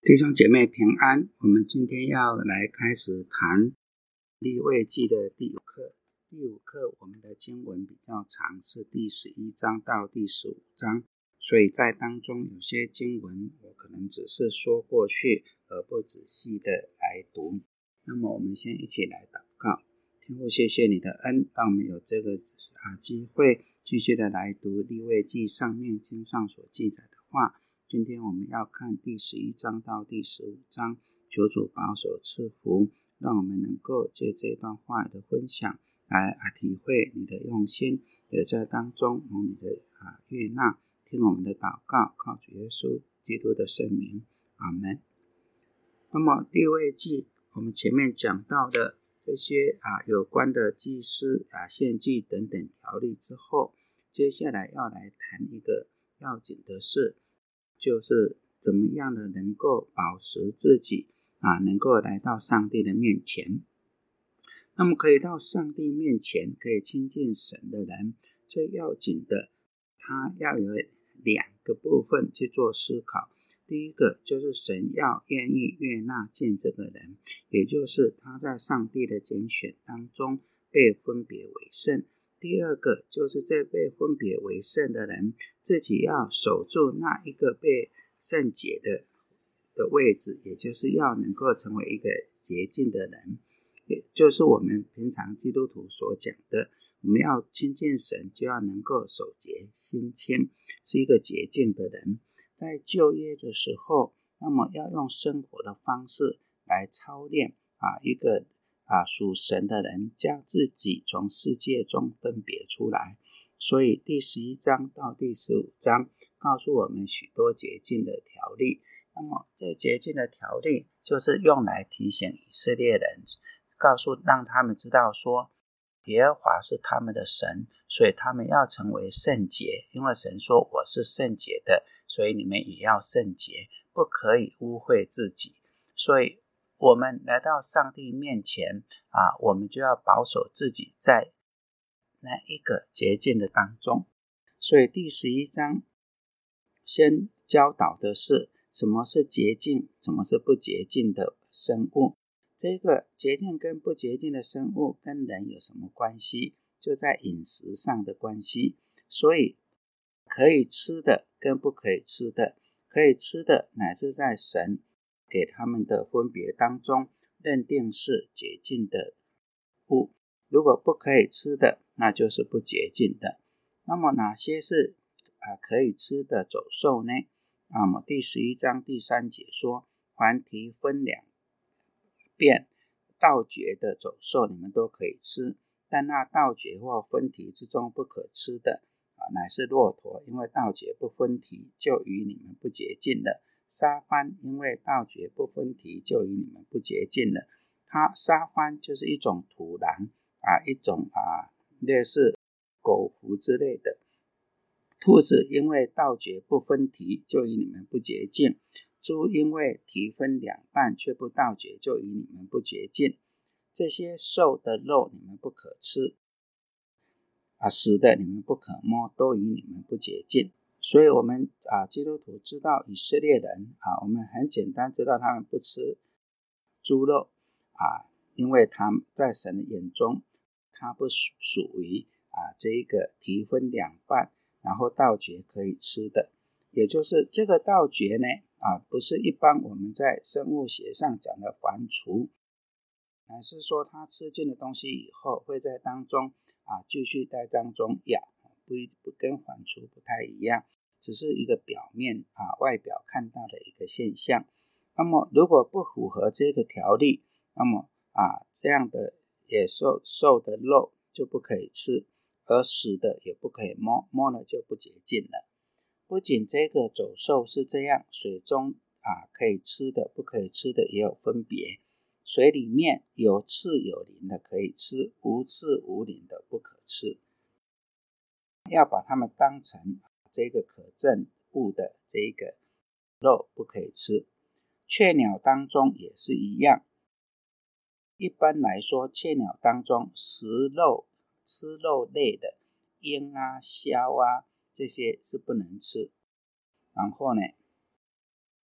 弟兄姐妹平安，我们今天要来开始谈利未记的第5课。第5课我们的经文比较长，是第11章到第15章，所以在当中有些经文我可能只是说过去，而不仔细的来读。那么我们先一起来祷告。天父，谢谢你的恩，让我们有这个机会继续的来读利未记上面经上所记载的话。今天我们要看第11章到第15章，求主保守赐福，让我们能够借这段话的分享来体会你的用心，也在当中蒙你的悦纳，听我们的祷告，靠主耶稣基督的圣名，阿们。那么利未记我们前面讲到的这些有关的祭司献祭等等条例之后，接下来要来谈一个要紧的事，就是怎么样的能够保持自己能够来到上帝的面前。那么可以到上帝面前，可以亲近神的人，最要紧的他要有2个部分去做思考。第一个就是神要愿意悦纳见这个人，也就是他在上帝的拣选当中被分别为圣。第二个就是这被分别为圣的人自己要守住那一个被圣洁的位置，也就是要能够成为一个洁净的人，也就是我们平常基督徒所讲的，我们要亲近神就要能够守洁心清，是一个洁净的人。在旧约的时候，那么要用生活的方式来操练一个属神的人，将自己从世界中分别出来。所以第11章到第15章告诉我们许多洁净的条例。那么这洁净的条例就是用来提醒以色列人，让他们知道说耶和华是他们的神，所以他们要成为圣洁，因为神说我是圣洁的，所以你们也要圣洁，不可以污秽自己。所以我们来到上帝面前我们就要保守自己在那一个洁净的当中。所以第11章先教导的是什么是洁净，什么是不洁净的生物。这个洁净跟不洁净的生物跟人有什么关系？就在饮食上的关系。所以可以吃的跟不可以吃的，可以吃的乃是在神给他们的分别当中认定是洁净的物，如果不可以吃的，那就是不洁净的。那么哪些是可以吃的走兽呢？那么第11章第3节说，凡蹄分2遍倒嚼的走兽你们都可以吃，但那倒嚼或分蹄之中不可吃的乃是骆驼，因为倒嚼不分蹄就与你们不洁净了。沙番，因为倒嚼不分蹄就与你们不洁净了。沙番就是一种土壤一种类似狗蝠之类的。兔子因为倒嚼不分蹄就与你们不洁净。猪因为蹄分2半却不倒嚼就与你们不洁净。这些兽的肉你们不可吃，死的你们不可摸，都与你们不洁净。所以我们基督徒知道以色列人我们很简单知道他们不吃猪肉因为他们在神的眼中他不属于这一个蹄分2半然后倒嚼可以吃的。也就是这个倒嚼呢不是一般我们在生物学上讲的反刍，乃是说他吃进的东西以后会在当中继续在当中咬，不跟反刍不太一样，只是一个表面外表看到的一个现象。那么如果不符合这个条例，那么这样的野兽的肉就不可以吃，而死的也不可以摸，摸了就不洁净了。不仅这个走兽是这样，水中可以吃的不可以吃的也有分别。水里面有刺有鳞的可以吃，无刺无鳞的不可吃，要把它们当成这个可憎物的这个肉不可以吃。雀鸟当中也是一样，一般来说雀鸟当中吃肉类的鹰鸮这些是不能吃。然后呢，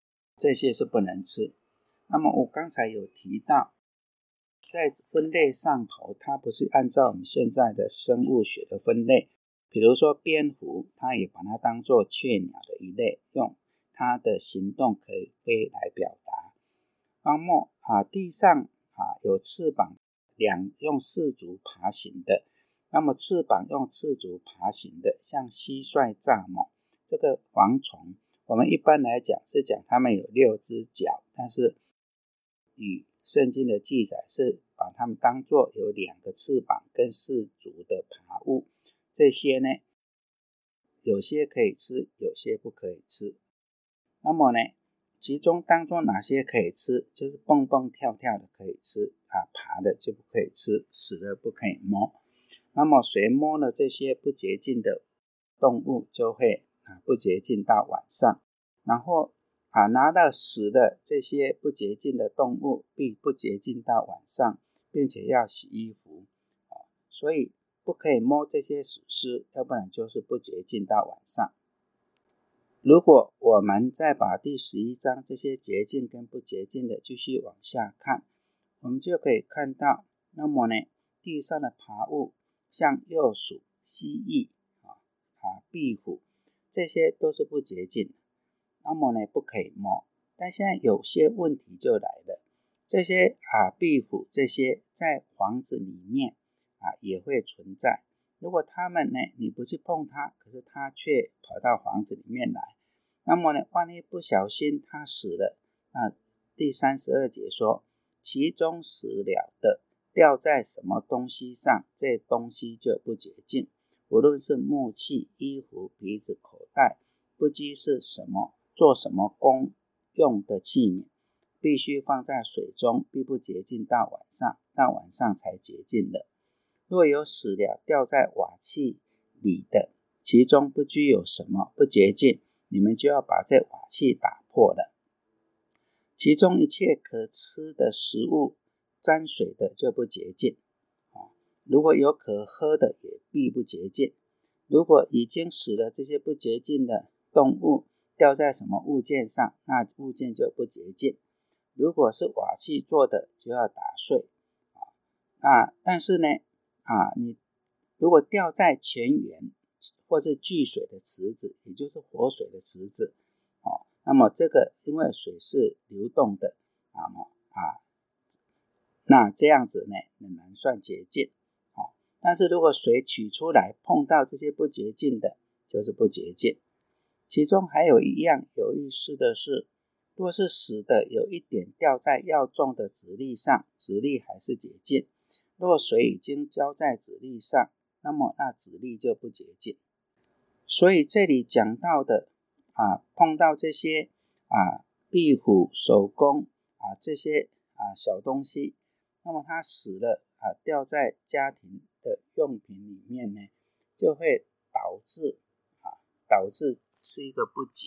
这些是不能吃。那么我刚才有提到，在分类上头，它不是按照我们现在的生物学的分类，比如说蝙蝠，它也把它当作雀鸟的一类，用它的行动可以飞来表达。那么地上有翅膀用四足爬行的，那么翅膀用四足爬行的，像蟋蟀、蚱蜢，这个蝗虫，我们一般来讲是讲它们有6只脚，但是以圣经的记载是把它们当作有2个翅膀跟4足的爬物。这些呢，有些可以吃，有些不可以吃。那么呢，其中当中哪些可以吃，就是蹦蹦跳跳的可以吃爬的就不可以吃，死的不可以摸。那么谁摸了这些不洁净的动物，就会不洁净到晚上。然后拿到死的这些不洁净的动物，并不洁净到晚上，并且要洗衣服。所以不可以摸这些死尸，要不然就是不洁净到晚上。如果我们再把第11章这些洁净跟不洁净的继续往下看，我们就可以看到，那么呢，地上的爬物，像鼬鼠、蜥蜴、壁虎，这些都是不洁净的，那么呢，不可以摸。但现在有些问题就来了，这些壁虎这些在房子里面也会存在。如果它们呢，你不去碰它，可是它却跑到房子里面来，那么呢，万一不小心它死了，第32节说，其中死了的掉在什么东西上，这东西就不洁净，无论是木器、衣服、鼻子、口袋，不拘是什么做什么功用的器皿，必须放在水中，必不洁净到晚上，到晚上才洁净的。若有死了掉在瓦器里的，其中不拘有什么不洁净，你们就要把这瓦器打破了。其中一切可吃的食物沾水的就不洁净，如果有可喝的也必不洁净。如果已经死了这些不洁净的动物掉在什么物件上，那物件就不洁净。如果是瓦器做的，就要打碎。但是呢，你如果掉在泉源或是聚水的池子，也就是活水的池子，那么这个因为水是流动的，那这样子呢，仍然算洁净。但是如果水取出来碰到这些不洁净的，就是不洁净。其中还有一样有意思的是，若是死的有一点掉在要种的籽粒上，籽粒还是洁净。若水已经浇在籽粒上，那么那籽粒就不洁净。所以这里讲到的碰到这些壁虎、手工这些小东西，那么它死了掉在家庭的用品里面呢，就会导致是一个不洁。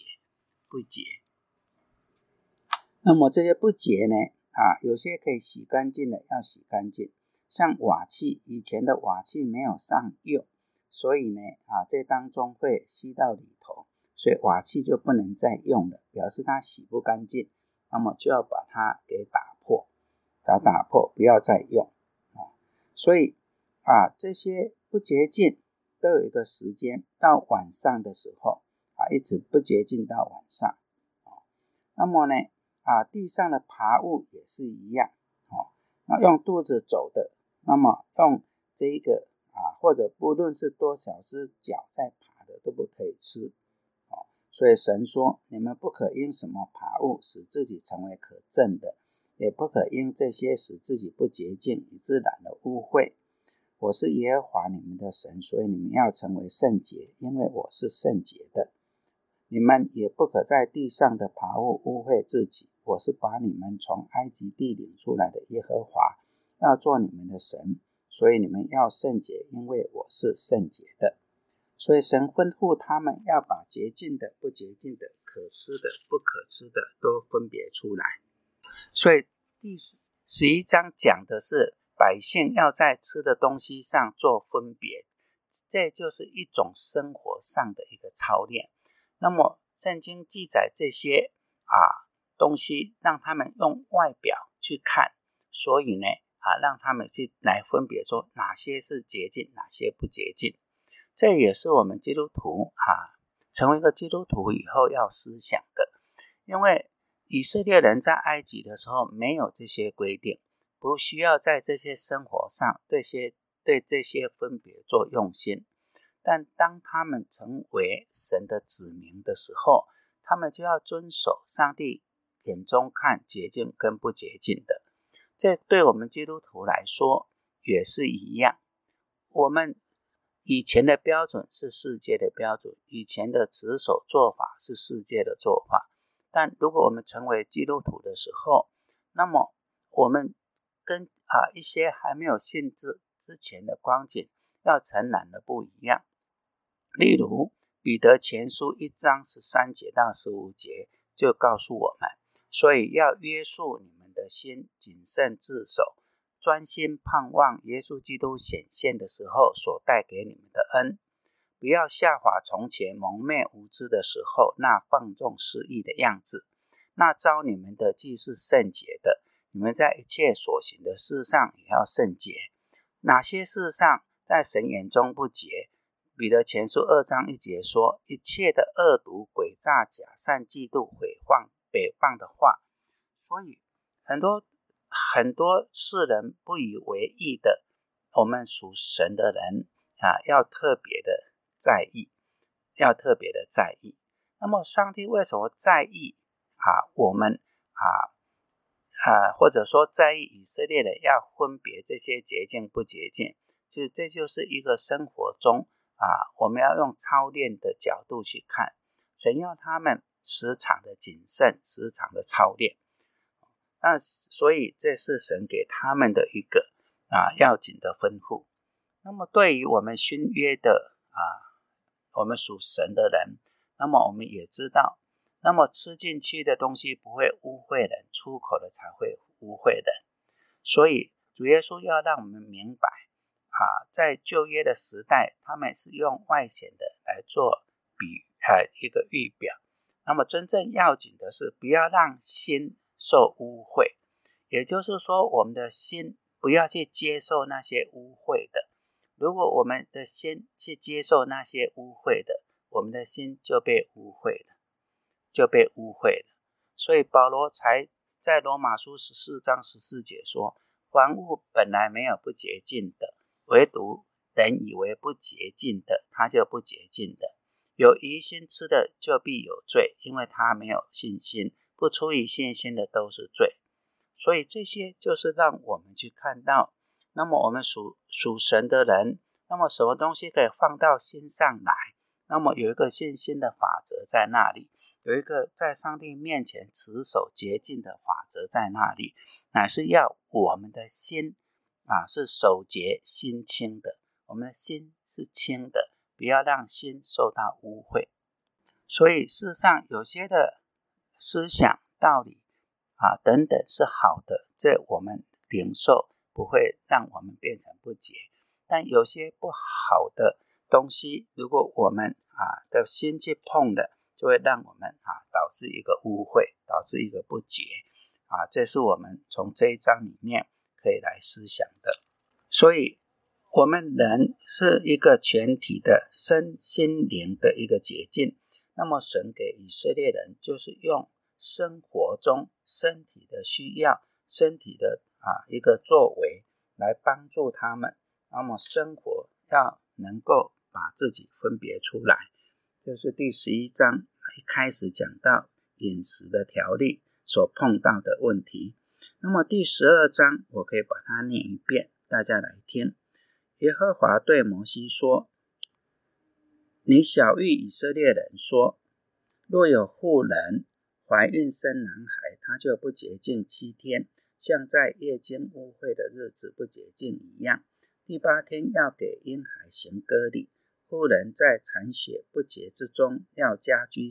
那么这些不洁呢有些可以洗干净的要洗干净，像瓦器，以前的瓦器没有上釉，所以呢这当中会吸到里头，所以瓦器就不能再用了，表示它洗不干净，那么就要把它给打破，不要再用。所以这些不洁净都有一个时间，到晚上的时候一直不洁净到晚上。那么呢地上的爬物也是一样，那用肚子走的，那么用这一个或者不论是多少只脚在爬的都不可以吃。所以神说，你们不可因什么爬物使自己成为可憎的，也不可因这些使自己不洁净，以致染了污秽。我是耶和华你们的神，所以你们要成为圣洁，因为我是圣洁的。你们也不可在地上的爬物污秽自己，我是把你们从埃及地领出来的耶和华，要做你们的神，所以你们要圣洁，因为我是圣洁的。所以神吩咐他们要把洁净的、不洁净的、可吃的、不可吃的都分别出来。所以第11章讲的是百姓要在吃的东西上做分别，这就是一种生活上的一个操练。那么圣经记载这些东西让他们用外表去看，所以呢让他们去来分别说哪些是洁净，哪些不洁净。这也是我们基督徒成为一个基督徒以后要思想的。因为以色列人在埃及的时候没有这些规定，不需要在这些生活上对这些分别做用心。但当他们成为神的子民的时候，他们就要遵守上帝眼中看洁净跟不洁净的。这对我们基督徒来说也是一样，我们以前的标准是世界的标准，以前的持守做法是世界的做法，但如果我们成为基督徒的时候，那么我们跟一些还没有信之前的光景要承然的不一样。例如彼得前书1章13节到15节就告诉我们，所以要约束你们的心，谨慎自守，专心盼望耶稣基督显现的时候所带给你们的恩，不要效法从前蒙昧无知的时候那放纵私欲的样子。那召你们的既是圣洁的，你们在一切所行的事上也要圣洁。哪些事上在神眼中不洁？彼得前书2章1节说，一切的恶毒、诡诈、假善、嫉妒、毁谤、诽谤的话。所以很多世人不以为意的，我们属神的人要特别的在意，那么上帝为什么在意我们或者说在意以色列人要分别这些洁净不洁净？其实这就是一个生活中我们要用操练的角度去看，神要他们时常的谨慎，时常的操练。那所以这是神给他们的一个要紧的吩咐。那么对于我们新约的我们属神的人，那么我们也知道，那么吃进去的东西不会污秽人，出口的才会污秽人。所以主耶稣要让我们明白在旧约的时代，他们是用外显的来做一个预表。那么真正要紧的是不要让心受污秽，也就是说我们的心不要去接受那些污秽的。如果我们的心去接受那些污秽的，我们的心就被污秽了。所以保罗才在罗马书14章14节说，凡物本来没有不洁净的，唯独人以为不洁净的，他就不洁净的。有疑心吃的就必有罪，因为他没有信心，不出于信心的都是罪。所以这些就是让我们去看到，那么我们属神的人，那么什么东西可以放到心上来？那么有一个信心的法则在那里，有一个在上帝面前持守洁净的法则在那里，乃是要我们的心是守洁心清的，我们的心是清的，不要让心受到污秽。所以事实上有些的思想道理等等是好的，这我们领受不会让我们变成不洁。但有些不好的东西，如果我们的心去碰了，就会让我们导致一个污秽，导致一个不洁这是我们从这一章里面可以来思想的。所以我们人是一个全体的身心灵的一个洁净，那么神给以色列人就是用生活中身体的需要，身体的一个作为来帮助他们，那么生活要能够把自己分别出来。就是第11章一开始讲到饮食的条例所碰到的问题。那么第12章我可以把它念一遍，大家来听。耶和华对摩西说，你晓谕以色列人说，若有妇人怀孕生男孩，他就不洁净7天，像在夜间污秽的日子不洁净一样。第8天要给婴孩行割礼，妇人在产血不洁之中要家居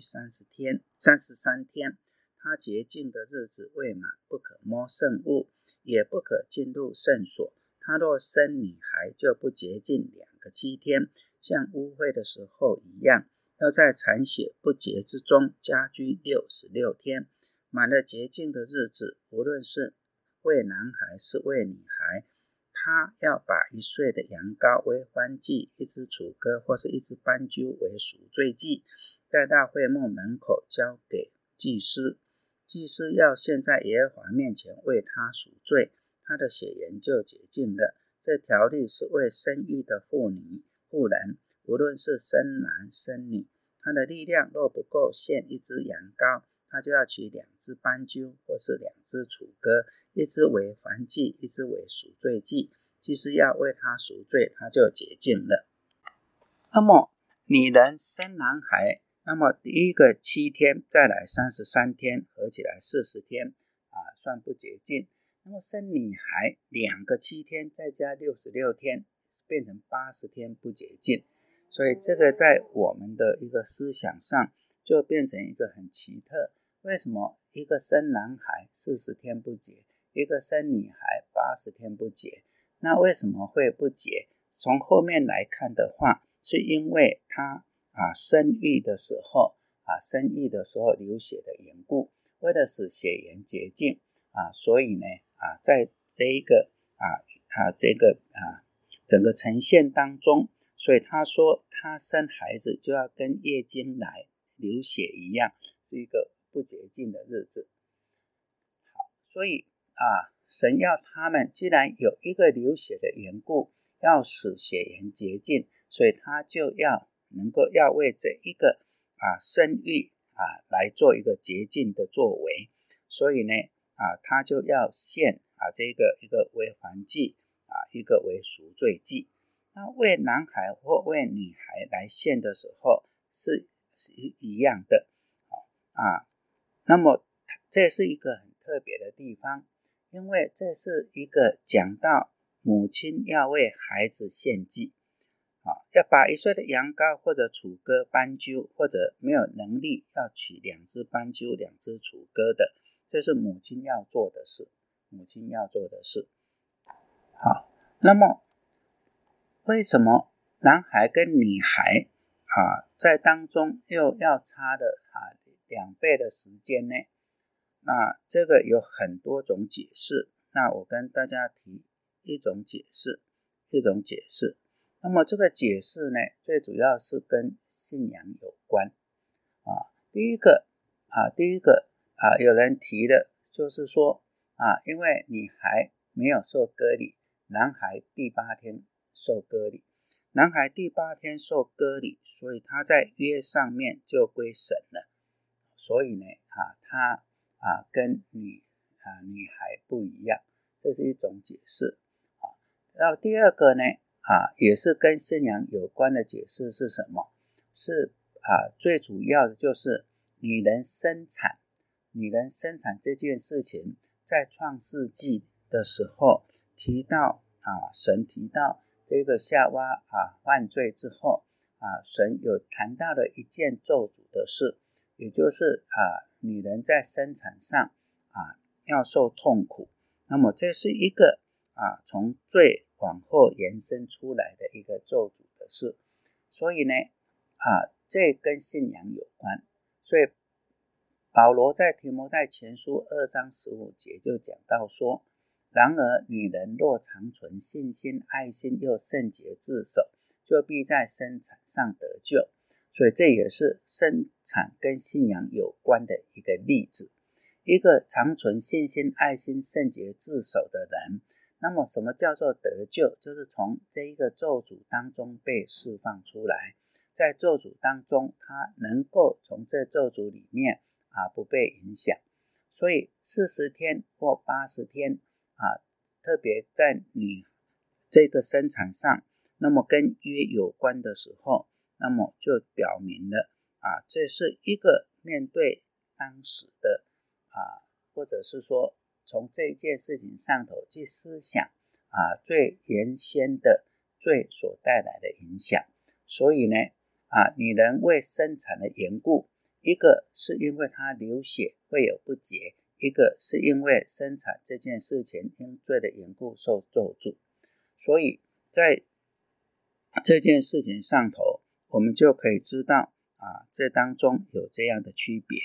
33天。他洁净的日子未满，不可摸圣物，也不可进入圣所。他若生女孩，就不洁净2个7天，像污秽的时候一样，要在产血不洁之中家居66天。 满了洁净的日子，无论是为男孩是为女孩，他要把1岁的羊羔为燔祭，1只雏鸽或是1只斑鸠为赎罪祭，带到会幕门口交给祭司。祭司要献在耶和华面前为他赎罪，他的血缘就洁净了。这条例是为生育的妇人，无论是生男生女，他的力量若不够献1只羊羔，他就要取2只斑鸠或是2只雏鸽，1只为燔祭，1只为赎罪祭，祭司要为他赎罪，他就洁净了。那么女人生男孩，那么第一个7天，再来33天，合起来40天算不洁净。那么生女孩2个7天，再加66天，变成80天不洁净。所以这个在我们的一个思想上就变成一个很奇特，为什么一个生男孩40天不洁，一个生女孩80天不洁？那为什么会不洁？从后面来看的话，是因为他生育的时候流血的缘故，为了使血缘洁净所以呢在这一个整个呈现当中，所以他说他生孩子就要跟月经来流血一样，是一个不洁净的日子。好，所以神要他们既然有一个流血的缘故，要使血缘洁净，所以他就要为这一个生育来做一个洁净的作为。所以呢他就要献这个一个为燔祭一个为赎罪祭。那为男孩或为女孩来献的时候是一样的那么这是一个很特别的地方，因为这是一个讲到母亲要为孩子献祭要把1岁的羊羔或者雏鸽斑鸠，或者没有能力要取2只斑鸠2只雏鸽的，这是母亲要做的事。好，那么为什么男孩跟女孩在当中又要差了2倍的时间呢？那这个有很多种解释，那我跟大家提一种解释。那么这个解释呢，最主要是跟信仰有关第一个有人提的就是说因为女孩没有受割礼，男孩第8天受割礼，男孩第8天受割礼，所以他在约上面就归神了，所以呢他跟女孩不一样，这是一种解释然后第二个呢也是跟信仰有关的解释是什么？是最主要的就是女人生产这件事情，在创世纪的时候提到神提到这个夏娃犯罪之后神有谈到了一件咒诅的事，也就是女人在生产上要受痛苦。那么这是一个从罪往后延伸出来的一个咒诅的事，所以呢这跟信仰有关。所以保罗在提摩太前书2章15节就讲到说，然而女人若常存信心爱心又圣洁自守，就必在生产上得救。所以这也是生产跟信仰有关的一个例子。一个常存信心爱心圣洁自守的人，那么什么叫做得救？就是从这一个咒诅当中被释放出来，在咒诅当中他能够从这咒诅里面不被影响。所以40天或80天特别在你这个生产上，那么跟约有关的时候，那么就表明了这是一个面对当时的或者是说从这件事情上头去思想最原先的罪所带来的影响。所以呢女人为生产的缘故，一个是因为她流血会有不洁，一个是因为生产这件事情因罪的缘故受咒诅。所以在这件事情上头，我们就可以知道这当中有这样的区别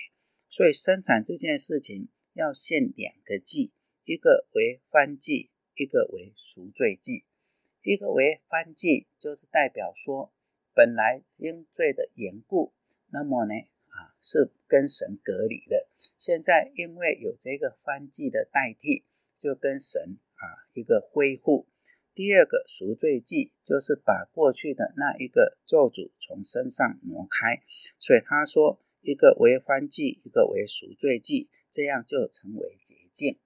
所以生产这件事情要限2个剂，一个为番剂，一个为赎罪剂。一个为番剂就是代表说本来因罪的缘故，那么呢是跟神隔离的，现在因为有这个番剂的代替，就跟神一个恢复。第二个赎罪祭就是把过去的那一个咒诅从身上挪开，所以他说一个为番祭，一个为赎罪祭，这样就成为洁净，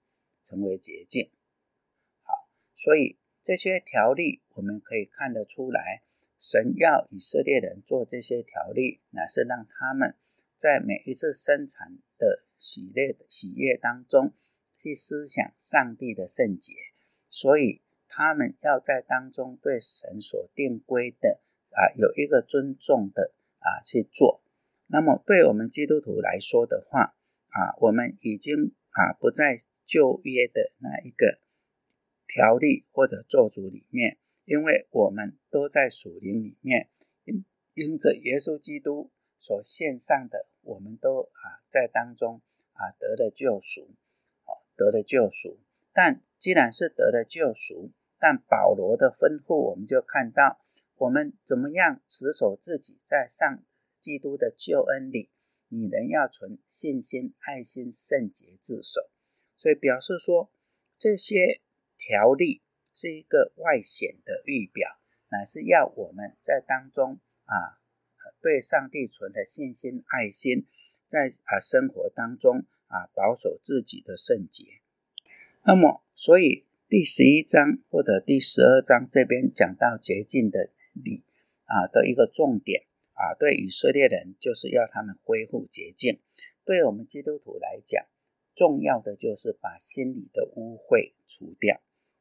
好，所以这些条例我们可以看得出来，神要以色列人做这些条例，乃是让他们在每一次生产的喜悦当中去思想上帝的圣洁，所以他们要在当中对神所定规的有一个尊重的去做。那么对我们基督徒来说的话我们已经不在旧约的那一个条例或者咒诅里面，因为我们都在属灵里面，因着耶稣基督所献上的，我们都在当中得了救赎。但既然是得了救赎，但保罗的吩咐我们就看到，我们怎么样持守自己在上基督的救恩里，你人要存信心、爱心、圣洁自守。所以表示说，这些条例是一个外显的预表，乃是要我们在当中对上帝存的信心、爱心，在生活当中保守自己的圣洁。那么所以第11章或者第12章这边讲到洁净的理的一个重点对以色列人就是要他们恢复洁净。对我们基督徒来讲，重要的就是把心里的污秽除掉，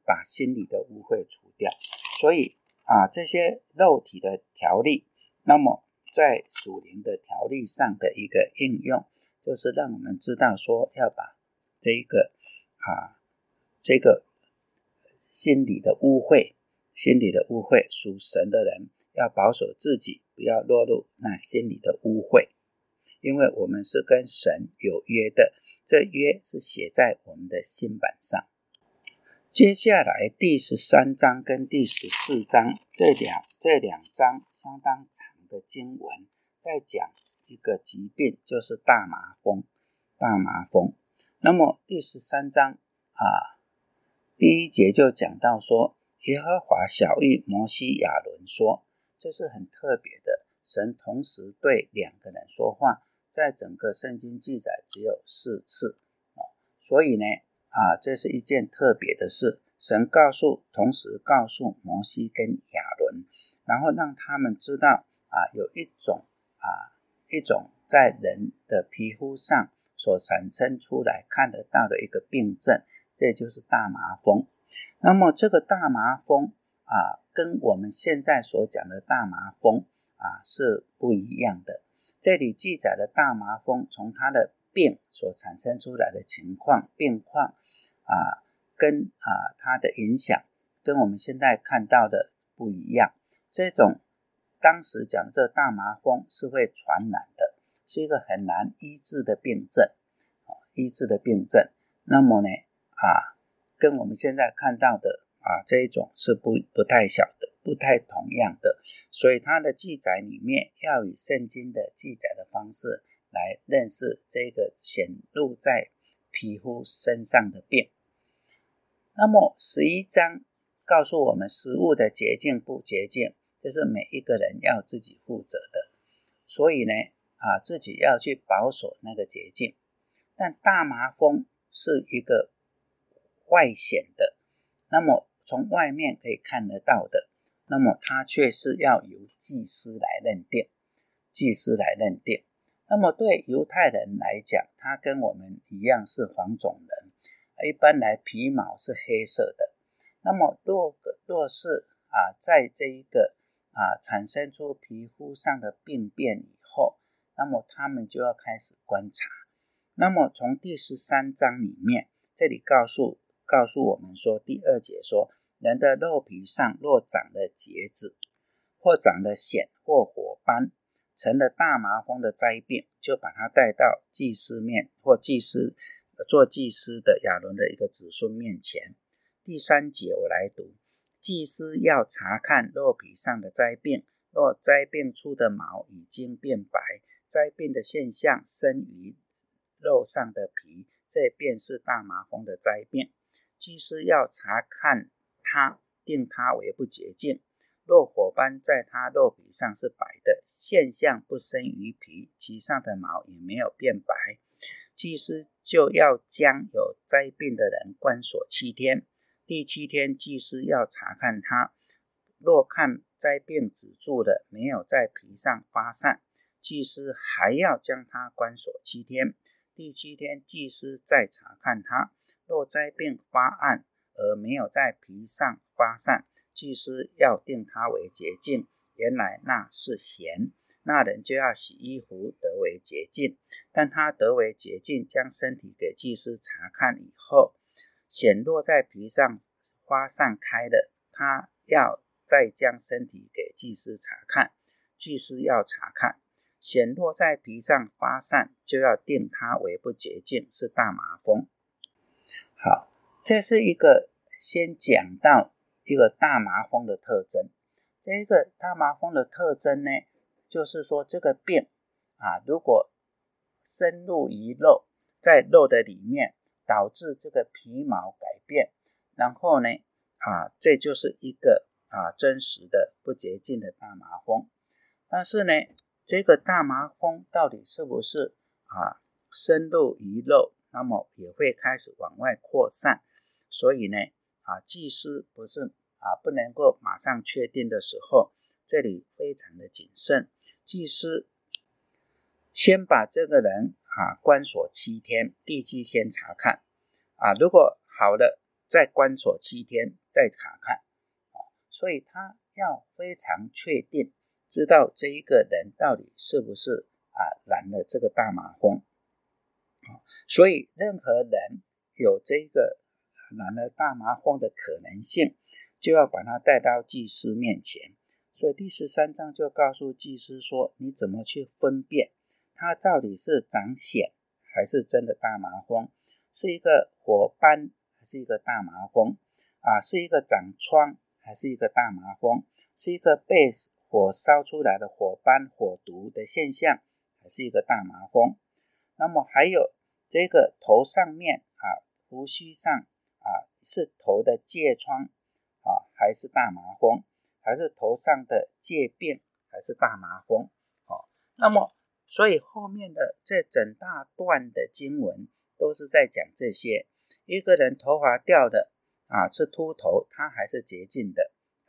所以这些肉体的条例，那么在属灵的条例上的一个应用，就是让我们知道说要把这个心里的污秽，属神的人要保守自己，不要落入那心里的污秽，因为我们是跟神有约的，这约是写在我们的心版上。接下来第13章跟第14章这两章相当长的经文，在讲一个疾病，就是大麻风。那么第13章第1节就讲到说，耶和华晓谕摩西亚伦说，这是很特别的，神同时对2个人说话，在整个圣经记载只有4次所以呢这是一件特别的事，神同时告诉摩西跟亚伦，然后让他们知道有一种在人的皮肤上所产生出来看得到的一个病症，这就是大麻风。那么这个大麻风跟我们现在所讲的大麻风是不一样的。这里记载的大麻风从它的病所产生出来的病况跟它的影响跟我们现在看到的不一样。这种当时讲这大麻风是会传染的，是一个很难医治的病症。那么呢跟我们现在看到的这一种是不太同样的，所以它的记载里面要以圣经的记载的方式来认识这个显露在皮肤身上的病。那么11章告诉我们食物的洁净不洁净，这是每一个人要自己负责的，所以呢自己要去保守那个洁净。但大麻风是一个外显的，那么从外面可以看得到的，那么它却是要由祭司来认定。那么对犹太人来讲，他跟我们一样是黄种人，一般来皮毛是黑色的。那么若是在这一个产生出皮肤上的病变以后，那么他们就要开始观察。那么从第13章里面，这里告诉我们说，第2节说，人的肉皮上若长了疖子，或长了癣或火斑， 成了大麻风的灾病，就把他带到祭司面或做祭司的亚伦的一个子孙面前。第3节我来读，祭司要查看肉皮上的灾病，若灾病出的毛已经变白，灾病的现象深于肉上的皮，这便是大麻风的灾病。祭司要查看它，定它为不洁净。若火斑在它肉皮上是白的，现象不深于皮，其上的毛也没有变白，祭司就要将有灾病的人关锁7天。第7天，祭司要查看它，若看灾病止住了，没有在皮上发散，祭司还要将它关锁7天。第7天，祭司再查看它，若灾病发暗而没有在皮上发散，祭司要定它为洁净，原来那是咸，那人就要洗衣服得为洁净。但他得为洁净，将身体给祭司查看以后，显落在皮上发散开了，他要再将身体给祭司查看，祭司要查看显落在皮上发散，就要定它为不洁净，是大麻风。好，这是一个先讲到一个大麻风的特征。这个大麻风的特征呢，就是说这个病如果深入于肉，在肉的里面导致这个皮毛改变，然后呢这就是一个真实的不洁净的大麻风。但是呢，这个大麻风到底是不是深入于肉，那么也会开始往外扩散。所以呢祭司不能够马上确定的时候，这里非常的谨慎。祭司先把这个人关锁7天，第7天查看如果好了，再关锁7天再查看所以他要非常确定知道这一个人到底是不是染了这个大麻风所以任何人有这个染了大麻风的可能性，就要把他带到祭司面前。所以第13章就告诉祭司说，你怎么去分辨他到底是长癣还是真的大麻风，是一个火斑还是一个大麻风是一个长疮还是一个大麻风，是一个被火烧出来的火斑火毒的现象还是一个大麻风。那么还有这个头上面胡须上是头的疥疮还是大麻风，还是头上的疥病还是大麻风那么所以后面的这整大段的经文都是在讲这些。一个人头发掉的是秃头，他还是洁净的，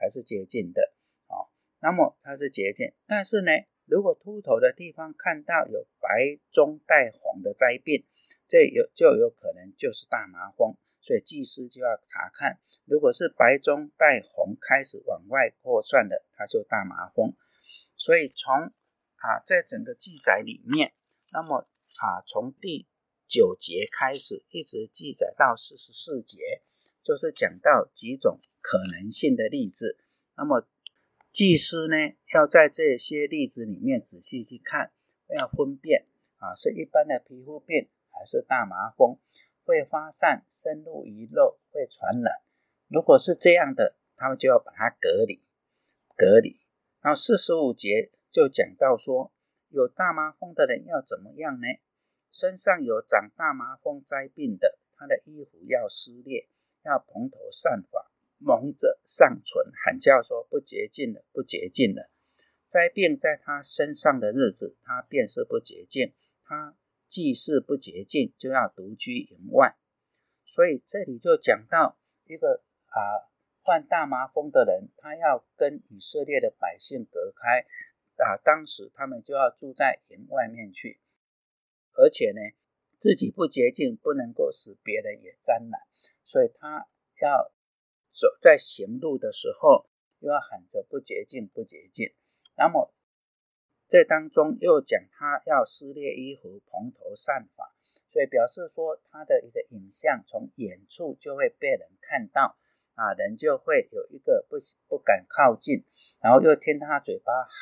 那么他是洁净。但是呢，如果秃头的地方看到有白中带红的灾病，这就有可能就是大麻风，所以祭司就要查看，如果是白中带红开始往外扩散的，它就大麻风。所以从在整个记载里面，那么从第9节开始一直记载到44节，就是讲到几种可能性的例子。那么祭司呢，要在这些例子里面仔细去看，要分辨是一般的皮肤病还是大麻风，会发散深入于肉，会传染。如果是这样的，他们就要把它隔离。然后45节就讲到说，有大麻风的人要怎么样呢？身上有长大麻风灾病的，他的衣服要撕裂，要蓬头散发，蒙着上唇，喊叫说不洁净了，不洁净了。灾病在他身上的日子，他便是不洁净，他既是不洁净，就要独居营外。所以这里就讲到一个患大麻风的人，他要跟以色列的百姓隔开当时他们就要住在营外面去，而且呢自己不洁净，不能够使别人也沾染，所以他要走在行路的时候又要喊着不洁净，不洁净。那么这当中又讲他要撕裂衣服，蓬头散发，所以表示说他的一个影像从远处就会被人看到人就会有一个不敢靠近，然后又听他嘴巴喊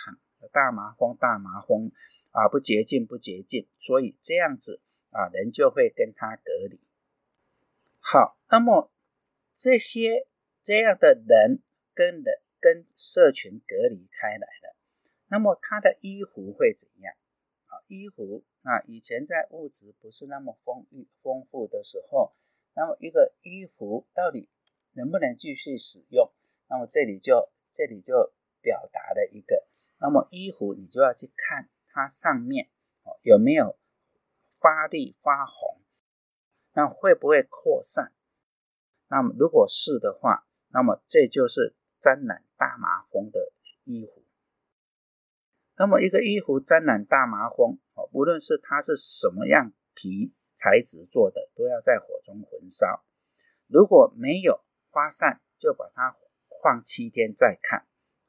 大麻风不洁净，所以这样子人就会跟他隔离。好，那么这样的人跟社群隔离开来了，那么他的衣服会怎样？衣服以前在物质不是那么丰富的时候，那么一个衣服到底能不能继续使用？那么这里就表达了一个，那么衣服你就要去看它上面有没有发绿发红，那会不会扩散？那么如果是的话，那么这就是沾染大麻风的衣服。那么一个衣服沾染大麻风，无论是它是什么样皮材质做的，都要在火中焚烧。如果没有发散，就把它放7天再看，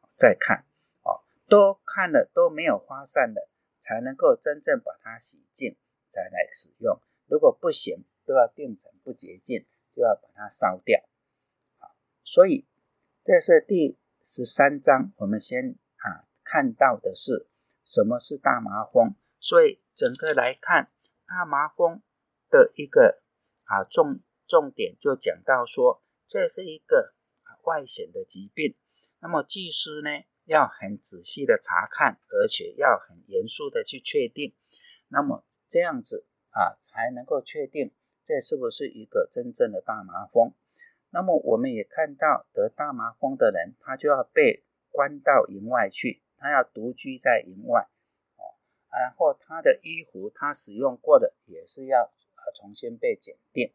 都看了都没有发散了，才能够真正把它洗净再来使用。如果不行，都要定成不洁净，就要把它烧掉。所以这是第13章，我们先看到的是什么是大麻风。所以整个来看大麻风的一个重点就讲到说，这是一个外显的疾病。那么技师呢要很仔细的查看，而且要很严肃的去确定，那么这样子才能够确定这是不是一个真正的大麻风。那么我们也看到得大麻风的人，他就要被关到营外去，他要独居在营外，然后他的衣服他使用过的也是要重新被检定。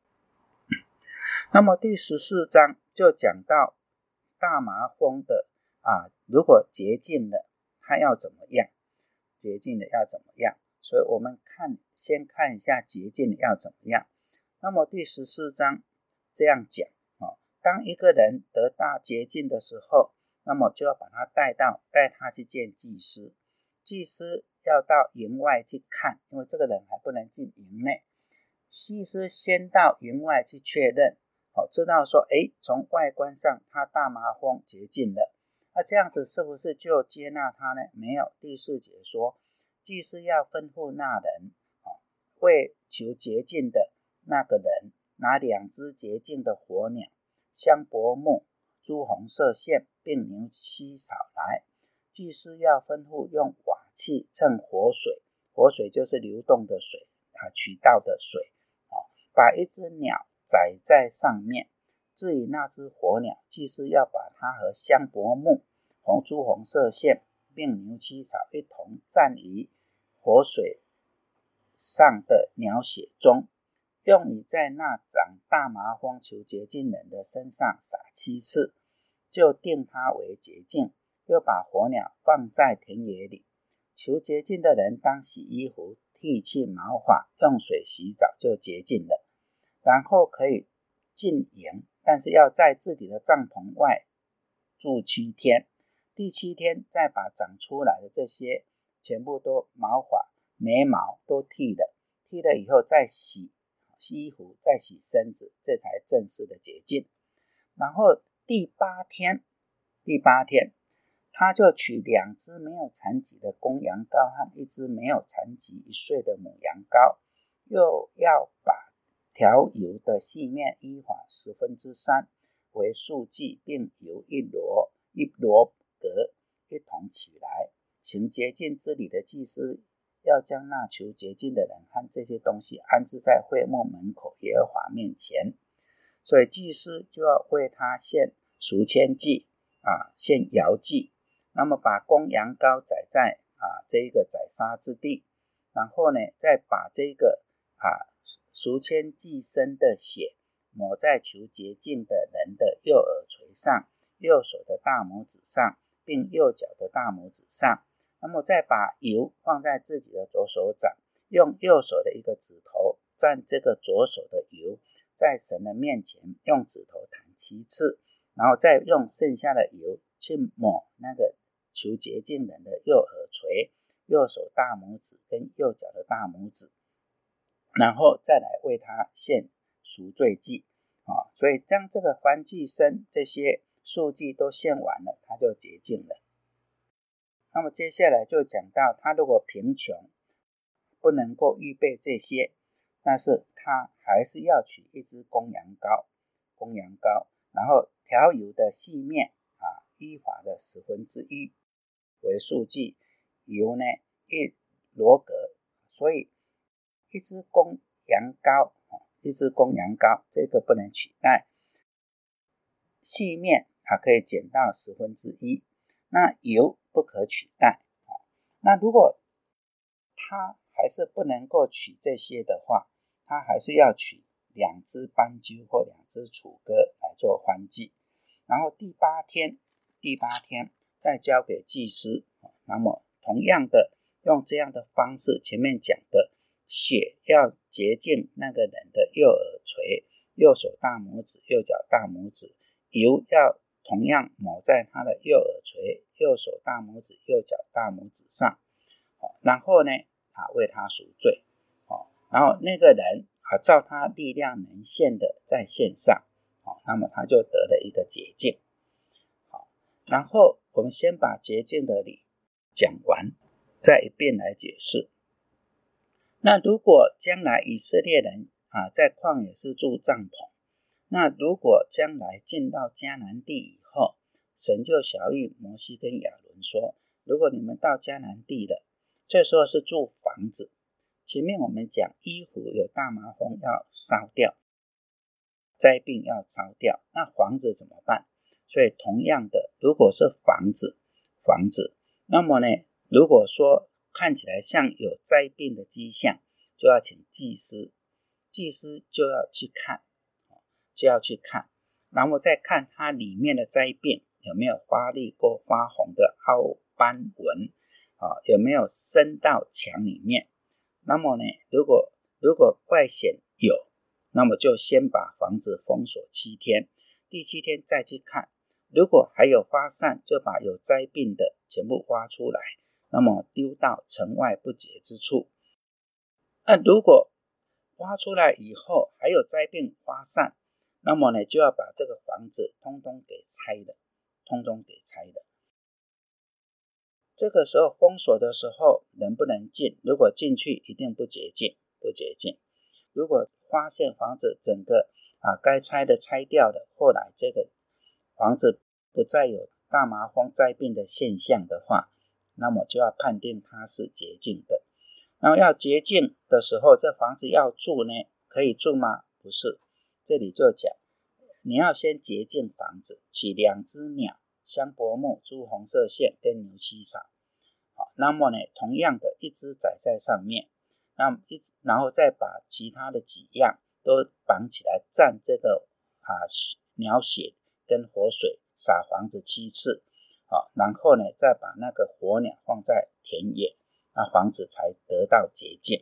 那么第14章就讲到大麻风的如果洁净了，它要怎么样？洁净了要怎么样？所以我们先看一下洁净了要怎么样。那么第14章这样讲，当一个人得大洁净的时候，那么就要把他带他去见祭司。祭司要到营外去看，因为这个人还不能进营内。祭司先到营外去确认，知道说从外观上他大麻风洁净了，那这样子是不是就接纳他呢？没有。第4节说，祭司要吩咐那人为求洁净的那个人拿2只洁净的火鸟、香柏木、朱红色线并牛膝草来。祭司要吩咐用瓦器称活水，活水就是流动的水渠道的水，把一只鸟宰在上面。至于那只火鸟，祭司要把它和香柏木、朱红色线并牛膝草一同蘸于活水上的鸟血中，用于在那长大麻风求洁净人的身上撒7次，就定他为洁净。又把火鸟放在田野里。求洁净的人当洗衣服，剃去毛发，用水洗澡，就洁净了。然后可以进营，但是要在自己的帐篷外住7天。第7天再把长出来的这些全部都毛发、眉毛都剃了以后再洗衣服，再洗身子，这才正式的洁净。然后第八天他就取2只没有残疾的公羊羔和1只没有残疾1岁的母羊羔，又要把调油的细面依法3/10为素祭，并由一罗革一同起来。行洁净之礼的祭司要将那求洁净的人和这些东西安置在会幕门口耶和华面前。所以祭司就要为他献赎愆祭献摇祭。那么把公羊羔宰在这一个宰杀之地，然后呢再把这个赎愆祭牲的血抹在求洁净的人的右耳垂上、右手的大拇指上，并右脚的大拇指上。那么再把油放在自己的左手掌，用右手的一个指头蘸这个左手的油，在神的面前用指头弹7次，然后再用剩下的油去抹那个求洁净人的右耳垂、右手大拇指跟右脚的大拇指，然后再来为他献赎罪祭所以当这个燔祭牲这些素祭都献完了，他就洁净了。 那么接下来就讲到他如果贫穷不能够预备这些，但是他还是要取一只公羊羔，然后调油的细面依法的1/10为数计，油呢1罗格，所以一只公羊羔这个不能取代，细面可以减到1/10，那油不可取代。那如果他还是不能够取这些的话，他还是要取2只斑鸠或2只雏鸽来做燔祭，然后第八天再交给祭司。那么同样的用这样的方式，前面讲的血要洁净那个人的右耳垂、右手大拇指、右脚大拇指，油要同样抹在他的右耳垂、右手大拇指、右脚大拇指上，然后呢为他赎罪，然后那个人照他力量能献的在献上，那么他就得了一个洁净。然后我们先把洁净的礼讲完，再一遍来解释。那如果将来以色列人在旷野是住帐篷，那如果将来进到迦南地以后，神就晓谕摩西跟亚伦说，如果你们到迦南地了，这时候是住房子。前面我们讲衣服有大麻风要烧掉，灾病要烧掉，那房子怎么办？所以同样的，如果是房子，那么呢，如果说看起来像有灾病的迹象，就要请祭司就要去看，然后再看它里面的灾病有没有发绿或发红的凹斑纹，有没有伸到墙里面。那么呢，如果怪显有，那么就先把房子封锁7天，第7天再去看，如果还有发散，就把有灾病的全部挖出来，那么丢到城外不洁之处。如果挖出来以后还有灾病发散，那么呢就要把这个房子通通给拆了。这个时候封锁的时候能不能进？如果进去一定不洁净。如果发现房子整个该拆的拆掉了，后来这个房子不再有大麻风灾病的现象的话，那么就要判定它是洁净的。然后要洁净的时候，这房子要住呢，可以住吗？不是，这里就讲你要先洁净房子，取2只鸟、香柏木、朱红色线跟牛膝扫，那么呢，同样的一只宰在上面，然后再把其他的几样都绑起来，蘸这个鸟血跟活水撒房子7次，然后呢再把那个活鸟放在田野，那房子才得到洁净。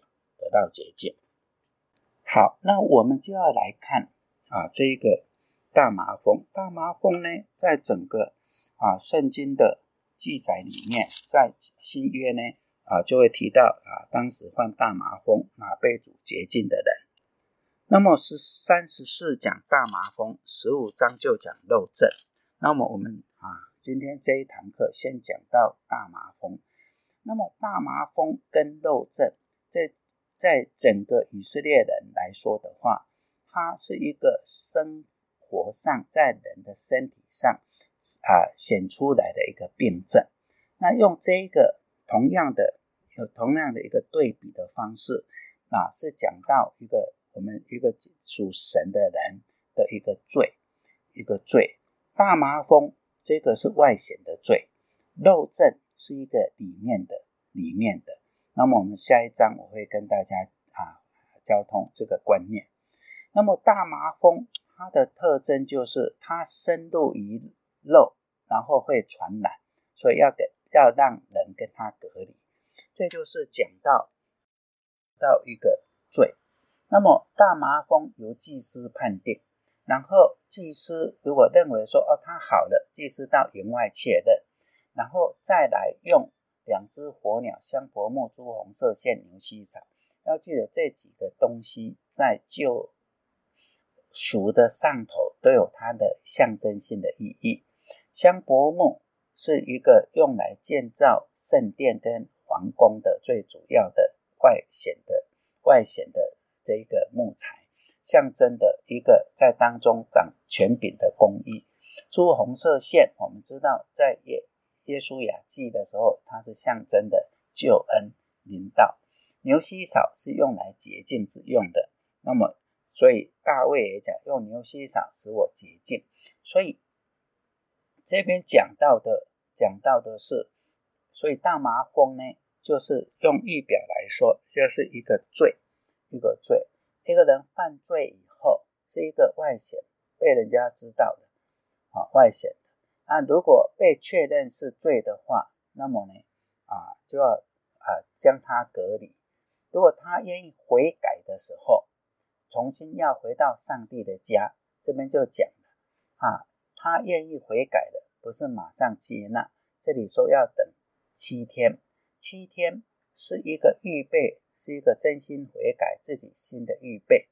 好，那我们就要来看这个大麻风。大麻风呢，在整个圣经的记载里面，在新约呢就会提到当时患大麻风被主洁净的人。那么34讲大麻风，15章就讲漏症。那么我们今天这一堂课先讲到大麻风。那么大麻风跟漏症在整个以色列人来说的话，它是一个生活上在人的身体上显出来的一个病症。那用这个同样的一个对比的方式是讲到我们一个属神的人的一个罪。大麻风这个是外显的罪，漏症是一个里面的。那么我们下一章我会跟大家交通这个观念。那么大麻风它的特征就是它深入于肉，然后会传染，所以要让人跟它隔离。这就是讲到一个罪。那么大麻风由祭司判定，然后祭司如果认为说它好了，祭司到营外确认，然后再来用2只活鸟、香柏木、朱红色线、牛膝扫。要记得这几个东西在救赎的上头都有它的象征性的意义。香柏木是一个用来建造圣殿跟皇宫的最主要的外显的这个木材，象征的一个在当中掌权柄的公义。朱红色线，我们知道在耶稣雅祭的时候，它是象征的救恩临到。牛膝扫是用来洁净之用的，那么所以大卫也讲用牛膝扫使我洁净。所以这边讲到的是，所以大麻风呢，就是用预表来说，就是一个罪。一个人犯罪以后，是一个外显被人家知道的外显的。如果被确认是罪的话，那么呢就要将他隔离。如果他愿意悔改的时候，重新要回到上帝的家，这边就讲了他愿意悔改了，不是马上接纳。这里说要等7天，7天是一个预备，是一个真心悔改自己心的预备，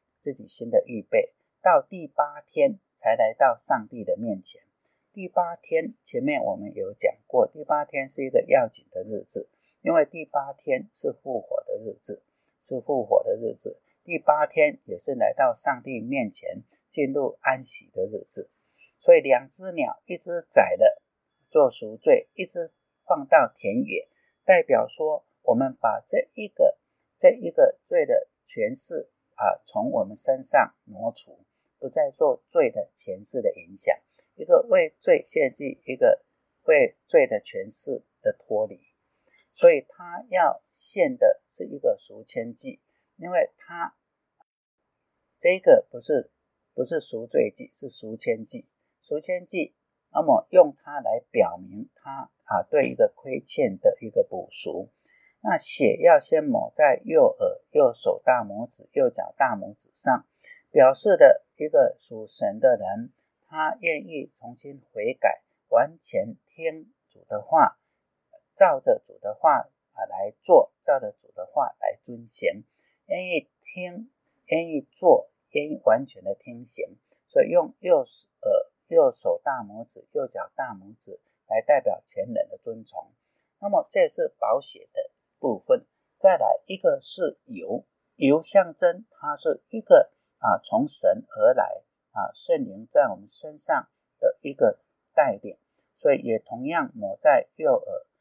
到第8天才来到上帝的面前。第8天前面我们有讲过，第8天是一个要紧的日子，因为第8天是复活的日子，第8天也是来到上帝面前进入安息的日子。所以2只鸟，一只宰了做赎罪，一只放到田野，代表说我们把这一个罪的权势从我们身上挪除，不再做罪的权势的影响，一个为罪献祭，一个为罪的权势的脱离。所以他要献的是一个赎愆祭，因为他这个不是赎罪祭，是赎愆祭。那么用它来表明他对一个亏欠的一个补赎。那血要先抹在右耳、右手大拇指、右脚大拇指上，表示的一个属神的人，他愿意重新悔改，完全听主的话，照着主的话来做，照着主的话来遵行，愿意听，愿意做，愿意完全的听行。所以用右手大拇指、右脚大拇指来代表前人的遵从。那么这是宝血的部分。再来一个是油象征它是一个从神而来圣灵在我们身上的一个带领，所以也同样抹在右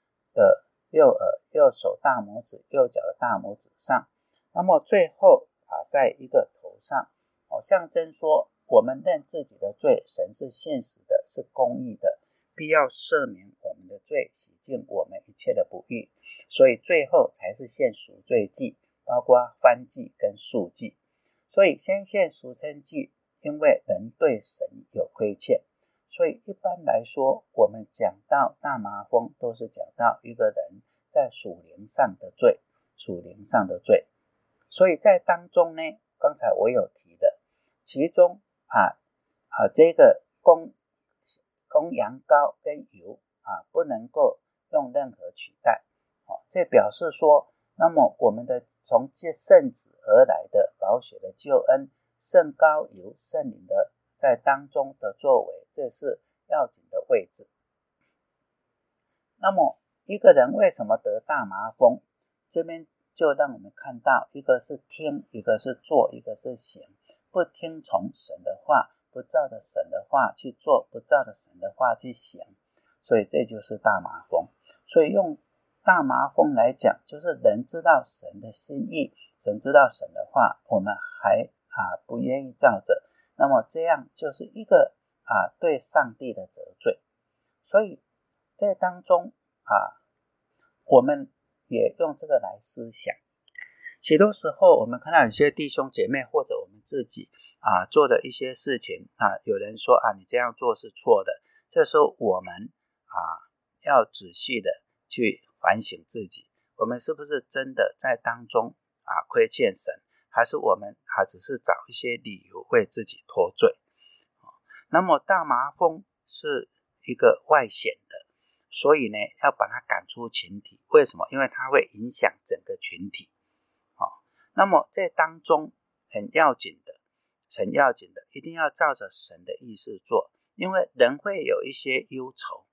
手大拇指、右脚的大拇指上。那么最后在一个头上象征说我们认自己的罪，神是现实的，是公义的，必要赦免我们的罪，洗净我们一切的不义。所以最后才是献赎罪祭，包括燔祭跟素祭。所以先献赎愆祭，因为人对神有亏欠。所以一般来说，我们讲到大麻风都是讲到一个人在属灵上的罪，所以在当中呢，刚才我有提的，其中这个供羊羔跟油不能够用任何取代这表示说，那么我们的从借圣子而来的宝血的救恩，圣膏油圣灵的在当中的作为，这是要紧的位置。那么一个人为什么得大麻风，这边就让我们看到，一个是听，一个是做，一个是行。不听从神的话，不照着神的话去做，不照着神的话去行，所以这就是大麻风。所以用大麻风来讲，就是人知道神的心意，神知道神的话，我们还不愿意照着，那么这样就是一个对上帝的责罪。所以在当中我们也用这个来思想。许多时候我们看到有些弟兄姐妹或者我们自己做的一些事情有人说你这样做是错的，这时候我们要仔细的去反省自己，我们是不是真的在当中亏欠神，还是我们只是找一些理由为自己脱罪。那么大麻风是一个外显的，所以呢要把它赶出群体。为什么？因为它会影响整个群体那么在当中很要紧的一定要照着神的意思做，因为人会有一些忧愁，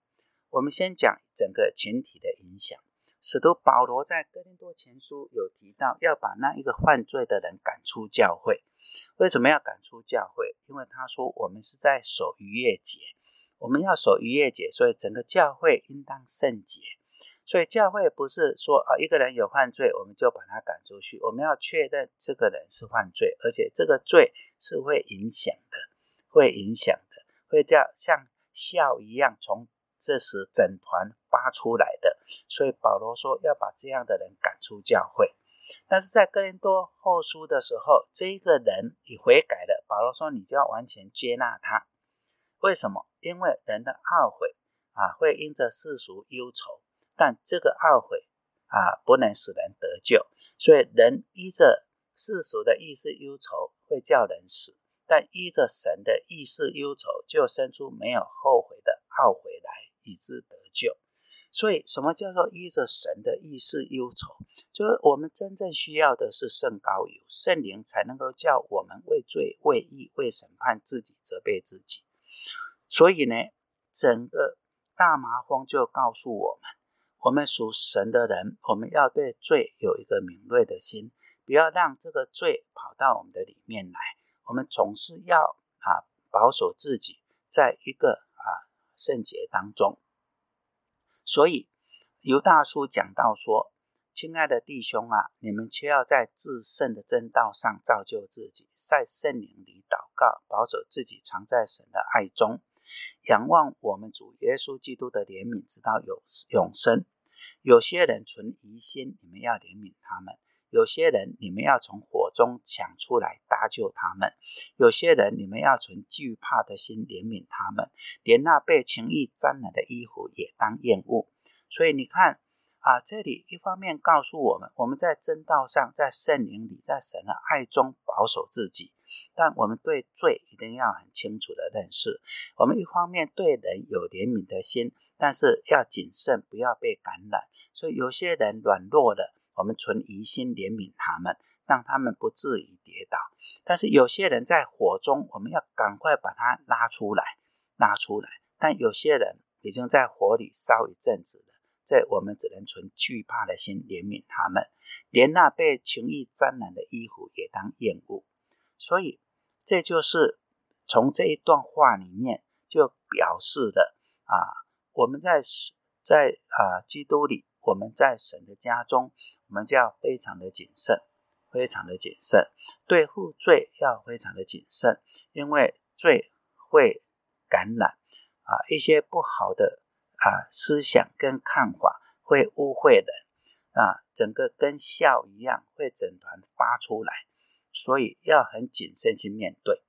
我们先讲整个群体的影响。使徒保罗在哥林多前书有提到要把那一个犯罪的人赶出教会。为什么要赶出教会？因为他说我们是在守逾越节，我们要守逾越节，所以整个教会应当圣洁。所以教会不是说一个人有犯罪我们就把他赶出去，我们要确认这个人是犯罪，而且这个罪是会影响的，会像笑一样从这时整团发出来的。所以保罗说要把这样的人赶出教会。但是在哥林多后书的时候，这一个人已悔改了，保罗说你就要完全接纳他。为什么？因为人的懊悔会因着世俗忧愁，但这个懊悔不能使人得救。所以人依着世俗的意识忧愁会叫人死，但依着神的意识忧愁就生出没有后悔的懊悔来，以致得救。所以什么叫做依着神的意识忧愁？就是我们真正需要的是圣膏油，圣灵才能够叫我们为罪为义为审判自己责备自己。所以呢，整个大麻风就告诉我们属神的人，我们要对罪有一个敏锐的心，不要让这个罪跑到我们的里面来。我们总是要保守自己在一个圣洁当中。所以犹大书讲到说，亲爱的弟兄你们却要在至圣的真道上造就自己，在圣灵里祷告，保守自己藏在神的爱中，仰望我们主耶稣基督的怜悯，直到永生。有些人存疑心，你们要怜悯他们；有些人你们要从火中抢出来搭救他们；有些人你们要存惧怕的心怜悯他们，连那被情欲沾染的衣服也当厌恶。所以你看这里一方面告诉我们在真道上，在圣灵里，在神的爱中保守自己，但我们对罪一定要很清楚的认识。我们一方面对人有怜悯的心，但是要谨慎，不要被感染。所以有些人软弱了，我们存疑心怜悯他们，让他们不至于跌倒。但是有些人在火中，我们要赶快把他拉出来。但有些人已经在火里烧一阵子了，这我们只能存惧怕的心怜悯他们，连那被情欲沾染的衣服也当厌恶。所以这就是从这一段话里面就表示了我们在基督里，我们在神的家中，我们就要非常的谨慎，非常的谨慎，对付罪要非常的谨慎，因为罪会感染一些不好的思想跟看法，会污秽人整个跟笑一样会整团发出来。所以要很谨慎去面对，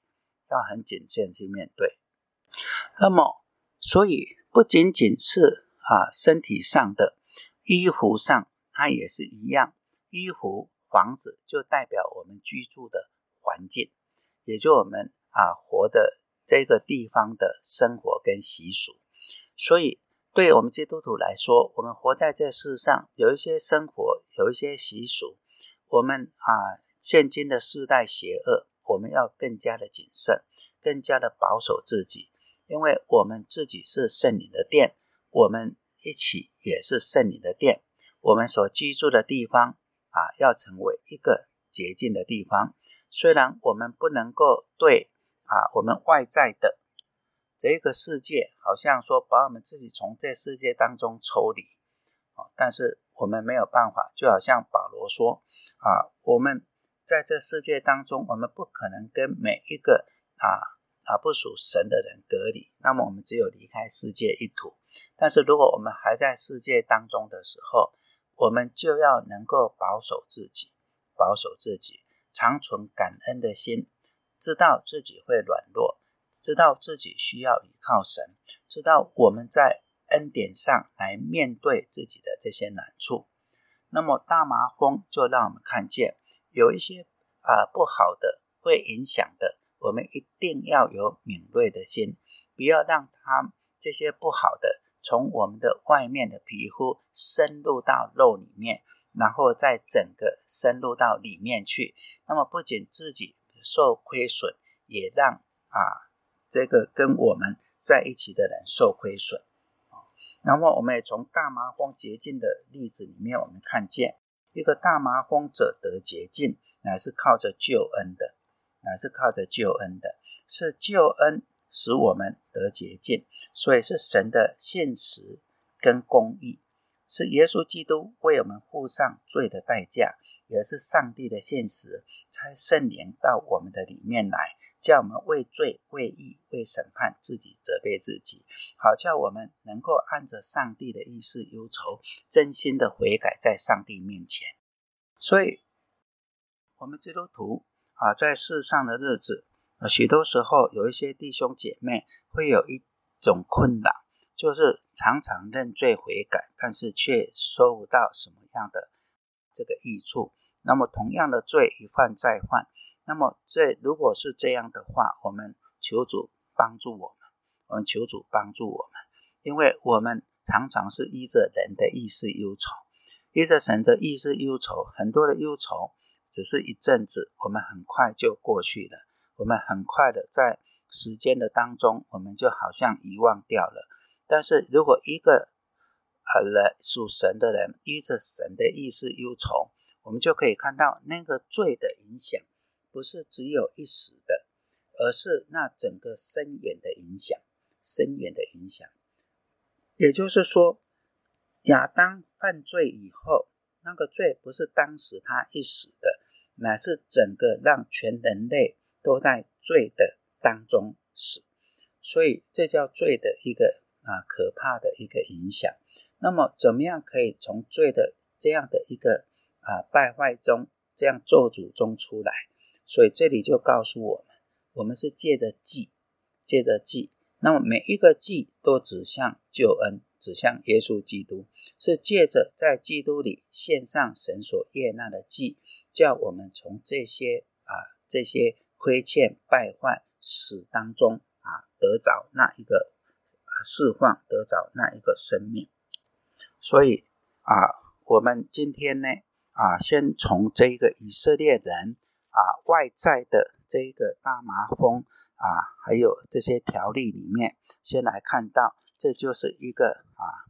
那么所以不仅仅是身体上的，衣服上它也是一样。衣服房子就代表我们居住的环境，也就我们活的这个地方的生活跟习俗。所以对我们基督徒来说，我们活在这世上，有一些生活，有一些习俗，我们现今的世代邪恶，我们要更加的谨慎，更加的保守自己，因为我们自己是圣灵的殿，我们一起也是圣灵的殿，我们所居住的地方要成为一个洁净的地方。虽然我们不能够对我们外在的这个世界好像说把我们自己从这世界当中抽离但是我们没有办法，就好像保罗说我们在这世界当中，我们不可能跟每一个不属神的人隔离，那么我们只有离开世界一途。但是如果我们还在世界当中的时候，我们就要能够保守自己，常存感恩的心，知道自己会软弱，知道自己需要依靠神，知道我们在恩典上来面对自己的这些难处。那么大麻风就让我们看见有一些不好的会影响的，我们一定要有敏锐的心，不要让它这些不好的从我们的外面的皮肤深入到肉里面，然后再整个深入到里面去。那么不仅自己受亏损，也让这个跟我们在一起的人受亏损。 那么我们也从大麻风洁净的例子里面，我们看见一个大麻风者得洁净，乃是靠着救恩的，是救恩使我们得洁净，所以是神的信实跟公义，是耶稣基督为我们付上罪的代价，也是上帝的信实，差圣灵到我们的里面来，叫我们为罪、为义、为审判自己责备自己，好叫我们能够按着上帝的意思忧愁，真心的悔改在上帝面前。所以我们基督徒在世上的日子，许多时候有一些弟兄姐妹会有一种困扰，就是常常认罪悔改，但是却收不到什么样的这个益处。那么同样的罪一犯再犯，那么如果是这样的话，我们求主帮助我们，因为我们常常是依着人的意思忧愁，依着神的意思忧愁，很多的忧愁只是一阵子，我们很快就过去了，我们很快的在时间的当中，我们就好像遗忘掉了。但是如果一个人属神的人依着神的意思忧愁，我们就可以看到那个罪的影响不是只有一时的，而是那整个深远的影响。也就是说，亚当犯罪以后，那个罪不是当时他一时的，乃是整个让全人类都在罪的当中死，所以这叫罪的一个可怕的一个影响。那么怎么样可以从罪的这样的一个败坏中，这样咒诅中出来？所以这里就告诉我们是借着祭，那么每一个祭都指向救恩，指向耶稣基督，是借着在基督里献上神所悦纳的祭，叫我们从这些亏欠败坏死当中得着那一个释放，得着那一个生命。所以我们今天呢先从这个以色列人外在的这个大麻风还有这些条例里面，先来看到这就是一个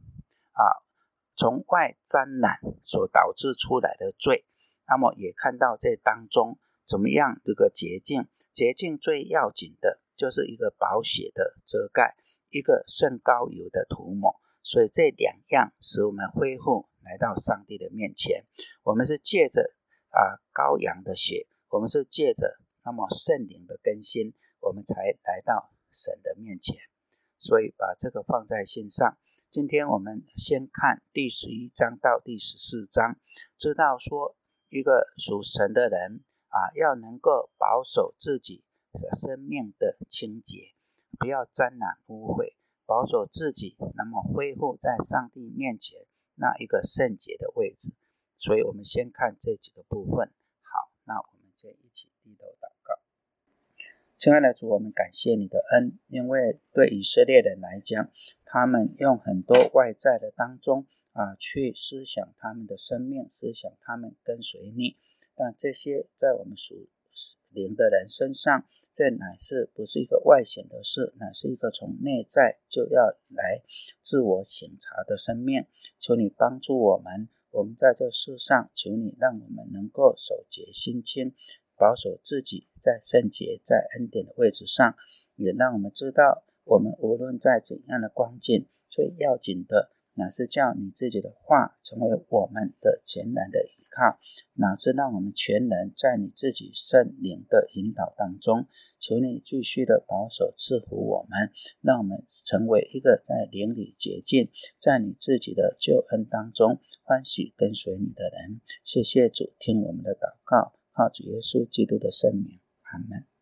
从外沾染所导致出来的罪。那么也看到这当中怎么样这个洁净最要紧的就是一个宝血的遮盖，一个圣膏油的涂抹，所以这两样使我们恢复来到上帝的面前。我们是借着羔羊的血，我们是借着那么圣灵的更新，我们才来到神的面前。所以把这个放在心上。今天我们先看第11章到第14章，知道说一个属神的人要能够保守自己的生命的清洁，不要沾染污秽，保守自己，那么恢复在上帝面前那一个圣洁的位置。所以我们先看这几个部分。好，那我们就一起低头祷告。亲爱的主，我们感谢你的恩，因为对以色列人来讲，他们用很多外在的当中去思想他们的生命，思想他们跟随你，但这些在我们属灵的人身上，这乃是不是一个外显的事，乃是一个从内在就要来自我省察的生命。求你帮助我们在这世上，求你让我们能够守洁心清，保守自己在圣洁在恩典的位置上，也让我们知道我们无论在怎样的光景，最要紧的乃是叫你自己的话成为我们的全然的依靠，乃是让我们全人在你自己圣灵的引导当中。求你继续的保守赐福我们，让我们成为一个在灵里洁净，在你自己的救恩当中欢喜跟随你的人。谢谢主，听我们的祷告，靠主耶稣基督的圣名，阿们。